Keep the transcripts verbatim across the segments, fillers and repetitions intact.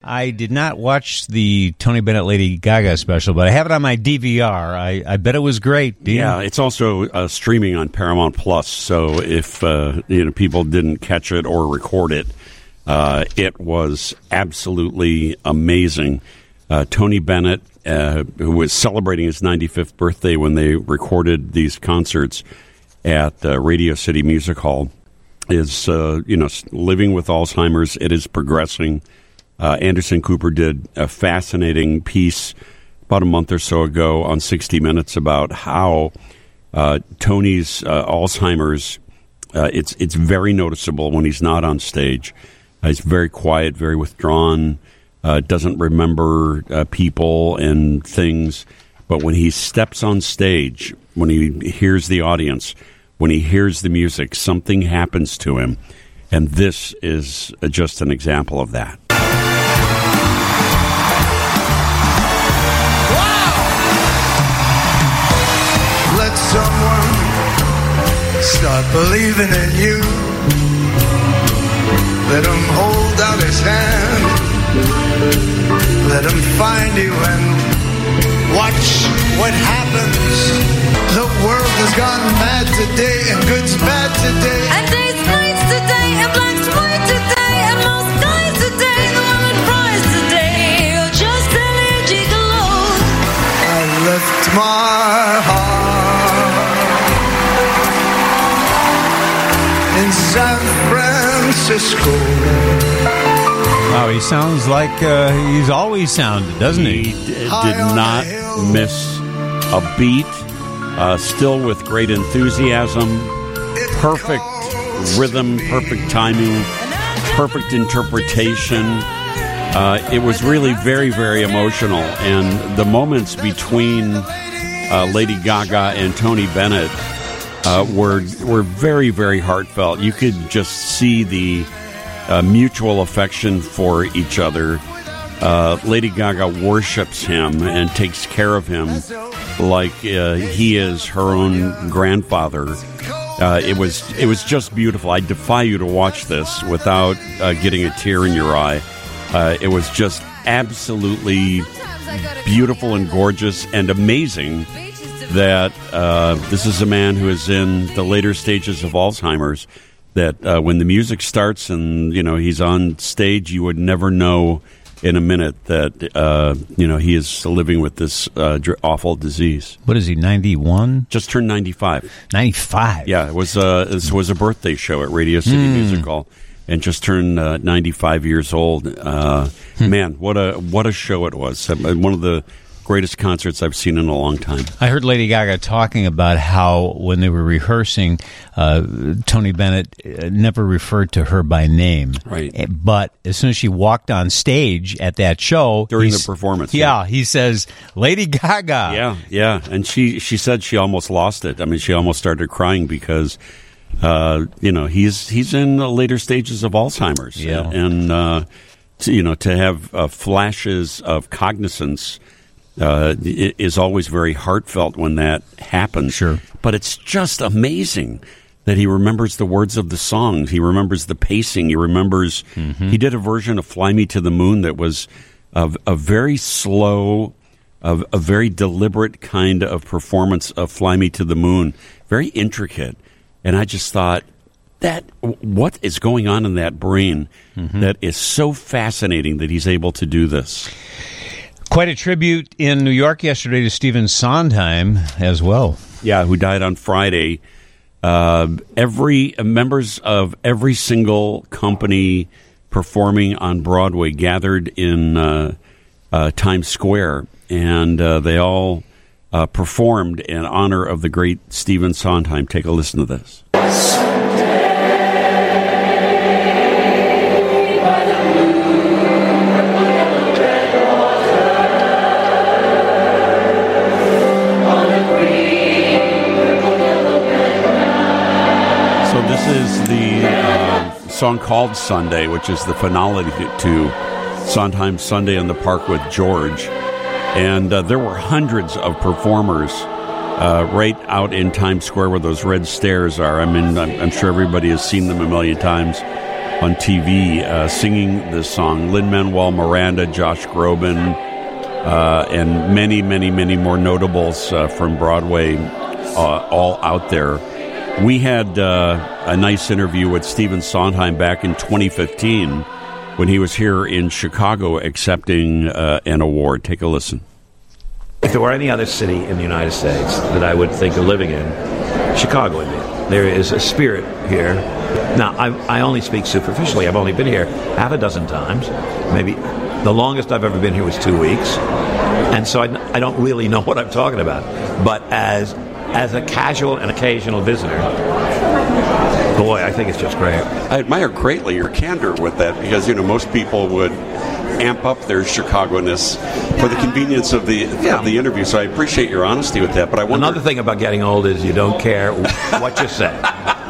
I did not watch the Tony Bennett Lady Gaga special, but I have it on my D V R. I, I bet it was great. Dean. Yeah, it's also uh, streaming on Paramount Plus. So if uh, you know people didn't catch it or record it, uh, it was absolutely amazing. Uh, Tony Bennett, uh, who was celebrating his ninety-fifth birthday when they recorded these concerts at uh, Radio City Music Hall, is uh, you know living with Alzheimer's. It is progressing. Uh, Anderson Cooper did a fascinating piece about a month or so ago on sixty minutes about how uh, Tony's uh, Alzheimer's. Uh, it's it's very noticeable when he's not on stage. Uh, he's very quiet, very withdrawn. Uh, doesn't remember uh, people and things, but when he steps on stage, when he hears the audience, when he hears the music, something happens to him, and this is uh, just an example of that. Wow! Let someone start believing in you. Let him hold out his hand. Let him find you and watch what happens. The world has gone mad today, and good's bad today, and day's nights today, and black's white today, and most guys today, the woman prize today, you're just allergic alone. I left my heart in San Francisco. Wow, he sounds like uh, he's always sounded, doesn't he? He d- did not miss a beat. Uh, still with great enthusiasm, perfect rhythm, perfect timing, perfect interpretation. Uh, it was really very, very emotional. And the moments between uh, Lady Gaga and Tony Bennett uh, were were very, very heartfelt. You could just see the Uh, mutual affection for each other. Uh, Lady Gaga worships him and takes care of him like uh, he is her own grandfather. Uh, it was it was just beautiful. I defy you to watch this without uh, getting a tear in your eye. Uh, it was just absolutely beautiful and gorgeous and amazing that uh, this is a man who is in the later stages of Alzheimer's. That uh, when the music starts and, you know, he's on stage, you would never know in a minute that, uh, you know, he is living with this uh, dr- awful disease. What is he, ninety-one? Just turned ninety-five. ninety-five? Yeah, it was, uh, this was a birthday show at Radio City mm. Music Hall and just turned uh, ninety-five years old. Uh, hmm. Man, what a what a show it was. One of the greatest concerts I've seen in a long time. I heard Lady Gaga talking about how when they were rehearsing, uh, Tony Bennett never referred to her by name. Right. But as soon as she walked on stage at that show... During the performance. Yeah, yeah, he says, Lady Gaga. Yeah, yeah. And she, she said she almost lost it. I mean, she almost started crying because, uh, you know, he's he's in the later stages of Alzheimer's. Yeah. And, uh, to, you know, to have uh, flashes of cognizance... Uh, it is always very heartfelt when that happens. Sure. But it's just amazing that he remembers the words of the songs. He remembers the pacing. He remembers... Mm-hmm. He did a version of Fly Me to the Moon that was a, a very slow, a, a very deliberate kind of performance of Fly Me to the Moon. Very intricate. And I just thought, that what is going on in that brain mm-hmm. that is so fascinating that he's able to do this? Quite a tribute in New York yesterday to Stephen Sondheim as well. Yeah, who died on Friday. Uh, every uh, members of every single company performing on Broadway gathered in uh, uh, Times Square, and uh, they all uh, performed in honor of the great Stephen Sondheim. Take a listen to this. This is the uh, song called Sunday, which is the finale to Sondheim's Sunday in the Park with George. And uh, there were hundreds of performers uh, right out in Times Square where those red stairs are. I mean, I'm, I'm sure everybody has seen them a million times. on T V uh, singing this song. Lin-Manuel Miranda, Josh Groban, uh, and many, many, many more notables uh, from Broadway, uh, all out there. We had uh, a nice interview with Stephen Sondheim back in twenty fifteen when he was here in Chicago accepting uh, an award. Take a listen. If there were any other city in the United States that I would think of living in, Chicago would be. There is a spirit here. Now, I, I only speak superficially. I've only been here half a dozen times. Maybe the longest I've ever been here was two weeks. And so I, I don't really know what I'm talking about. But as as a casual and occasional visitor, boy, I think it's just great. I admire greatly your candor with that because, you know, most people would amp up their Chicago-ness for the convenience of the Yeah. of the interview. So I appreciate your honesty with that. But I wonder, Another thing about getting old is you don't care what you say.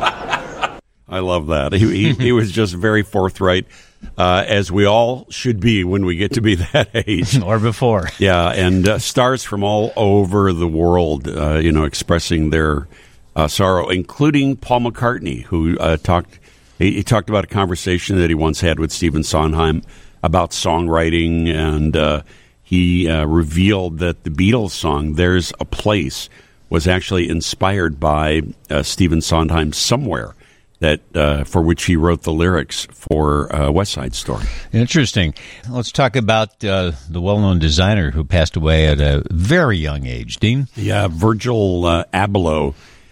I love that. He, he, he was just very forthright, uh, as we all should be when we get to be that age. Or before. Yeah, and uh, stars from all over the world, uh, you know, expressing their uh, sorrow, including Paul McCartney, who uh, talked. He, he talked about a conversation that he once had with Stephen Sondheim about songwriting, and uh, he uh, revealed that the Beatles song "There's a Place" was actually inspired by uh, Stephen Sondheim somewhere. That uh, for which he wrote the lyrics for uh, West Side Story. Interesting. Let's talk about uh, the well-known designer who passed away at a very young age. Dean? Yeah, Virgil uh, Abloh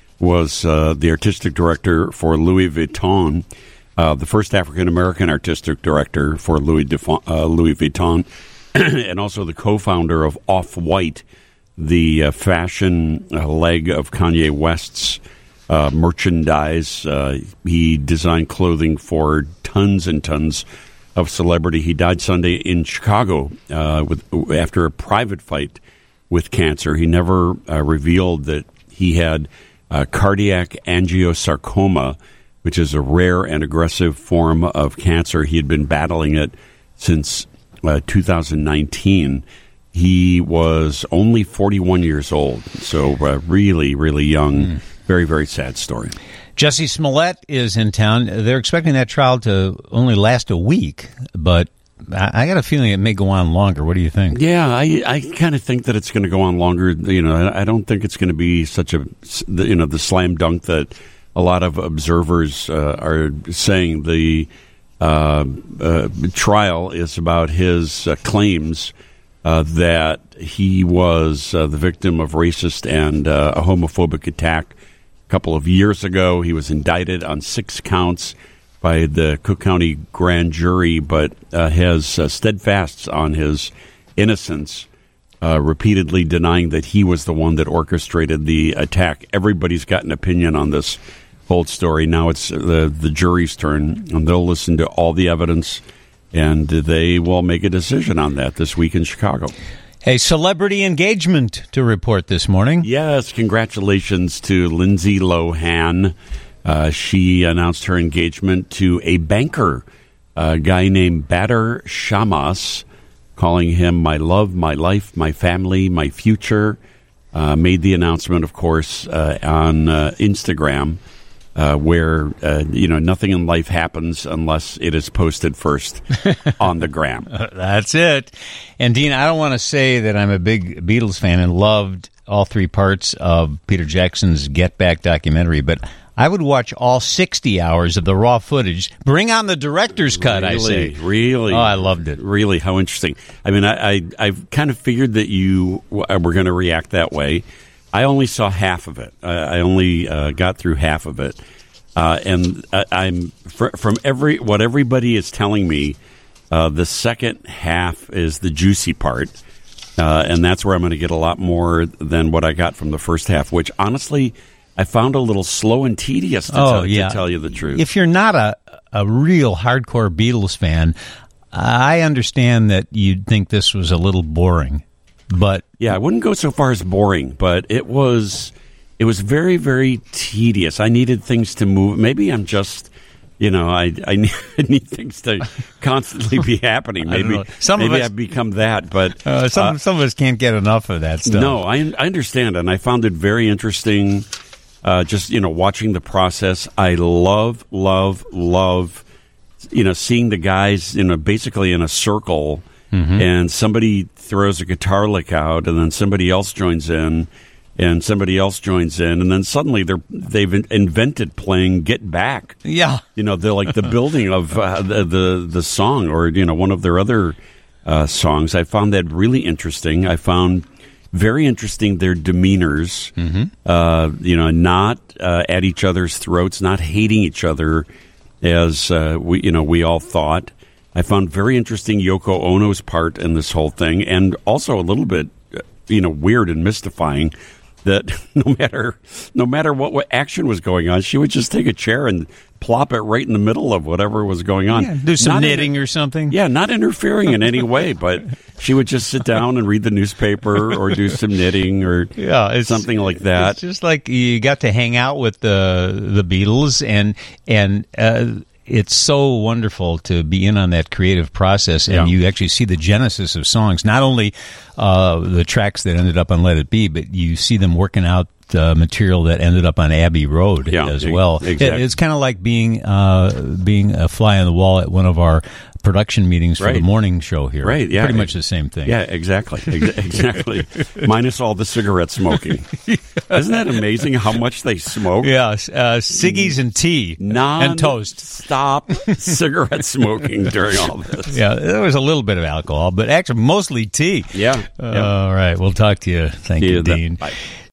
was uh, the artistic director for Louis Vuitton, uh, the first African-American artistic director for Louis, Def- uh, Louis Vuitton, and also the co-founder of Off-White, the uh, fashion uh, leg of Kanye West's Uh, merchandise. Uh, he designed clothing for tons and tons of celebrity. He died Sunday in Chicago uh, with after a private fight with cancer. He never uh, revealed that he had uh, cardiac angiosarcoma, which is a rare and aggressive form of cancer. He had been battling it since uh, two thousand nineteen. He was only forty-one years old, so uh, really, really young. Mm. Very, very sad story. Jussie Smollett is in town. They're expecting that trial to only last a week, but I, I got a feeling it may go on longer. What do you think? Yeah, I, I kind of think that it's going to go on longer. You know, I, I don't think it's going to be such a, you know, the slam dunk that a lot of observers uh, are saying. The uh, uh, trial is about his uh, claims uh, that he was uh, the victim of racist and uh, a homophobic attack couple of years ago. He was indicted on six counts by the Cook County grand jury, but uh, has uh, steadfast on his innocence, uh, repeatedly denying that he was the one that orchestrated the attack. Everybody's got an opinion on this whole story. Now it's the, the jury's turn, and they'll listen to all the evidence, and they will make a decision on that this week in Chicago. A celebrity engagement to report this morning. Yes, congratulations to Lindsay Lohan. Uh, she announced her engagement to a banker, a guy named Bader Shammas, calling him my love, my life, my family, my future. Uh, made the announcement, of course, uh, on uh, Instagram, uh, where, uh, you know, nothing in life happens unless it is posted first on the gram. That's it. And, Dean, I don't want to say that I'm a big Beatles fan and loved all three parts of Peter Jackson's Get Back documentary, but I would watch all sixty hours of the raw footage. Bring on the director's cut, really, I say. Really? Oh, I loved it. Really, how interesting. I mean, I, I, I've kind of figured that you were going to react that way. I only saw half of it. I, I only uh, got through half of it. Uh, and I, I'm fr- from every what everybody is telling me, uh, the second half is the juicy part. Uh, and that's where I'm going to get a lot more than what I got from the first half, which honestly I found a little slow and tedious to, oh, tell, yeah. to tell you the truth. If you're not a, a real hardcore Beatles fan, I understand that you'd think this was a little boring. But yeah, I wouldn't go so far as boring, but it was it was very, very tedious. I needed things to move. Maybe I'm just, you know, I I need, I need things to constantly be happening. Maybe some maybe of us, I've become that, but uh, some uh, some of us can't get enough of that stuff. No, I I understand, and I found it very interesting. Uh, just you know, watching the process. I love, love, love you know, seeing the guys, you know, basically in a circle, mm-hmm. and somebody throws a guitar lick out, and then somebody else joins in, and somebody else joins in, and then suddenly they're they've invented playing "Get Back." Yeah, you know, they're like the building of uh, the, the the song, or you know, one of their other uh, songs. I found that really interesting. I found very interesting their demeanors. Mm-hmm. Uh, you know, not uh, at each other's throats, not hating each other, as uh, we you know we all thought. I found very interesting Yoko Ono's part in this whole thing, and also a little bit, you know, weird and mystifying. That no matter no matter what, what action was going on, she would just take a chair and plop it right in the middle of whatever was going on. Yeah, do some not knitting inter- or something. Yeah, not interfering in any way, but she would just sit down and read the newspaper or do some knitting or yeah, it's, something like that. It's just like you got to hang out with the the Beatles, and and uh, it's so wonderful to be in on that creative process, and Yeah. you actually see the genesis of songs, not only uh, the tracks that ended up on Let It Be, but you see them working out uh, material that ended up on Abbey Road Yeah, as e- well. exactly. It- it's kind of like being uh, being a fly on the wall at one of our production meetings for Right. the morning show here. Right, yeah. Pretty much the same thing. Yeah, exactly. Ex- exactly. Minus all the cigarette smoking. Isn't that amazing how much they smoke? Yeah, uh, ciggies and tea Non and toast. Stop cigarette smoking during all this. Yeah, there was a little bit of alcohol, but actually mostly tea. Yeah. Uh, yeah. All right, we'll talk to you. Thank See you, you then. Dean. Bye.